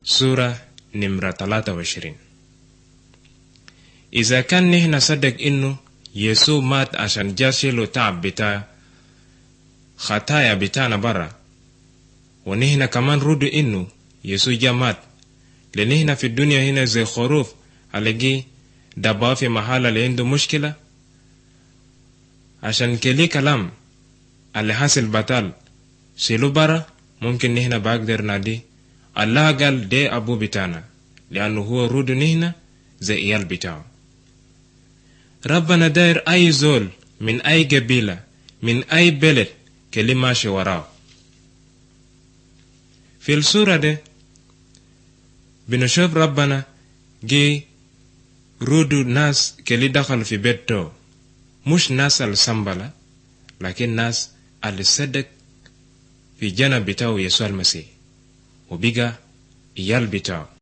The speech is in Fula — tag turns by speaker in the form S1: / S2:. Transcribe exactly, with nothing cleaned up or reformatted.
S1: سورة نمرة ثلاثة وعشرين. إذا كان نحن نصدق إنه يسوع مات عشان جاشيلو تعب بتاع خطايا بتاعنا برا، ونحن كمان رد إنه يسوع جا مات لأن في الدنيا هنا زي خروف على دبا في محل اللي عنده مشكلة، عشان كلي كلام اللي حاصل بطال سيلو برا، ممكن نحن بقدر نادي الله قال ده أبو بتاعنا لأنه هو رود نحن زي إيال بتاعه. ربنا داير أي زول من أي قبيلة من أي بلد كلي ماشي وراه. في السورة ده بنشوف ربنا جي رود ناس كلي دخل في بيته، مش ناس السنبلة لكن ناس اللي صدق في جنب بتاعه يسوع المسيح وبقى إيال بتاعه.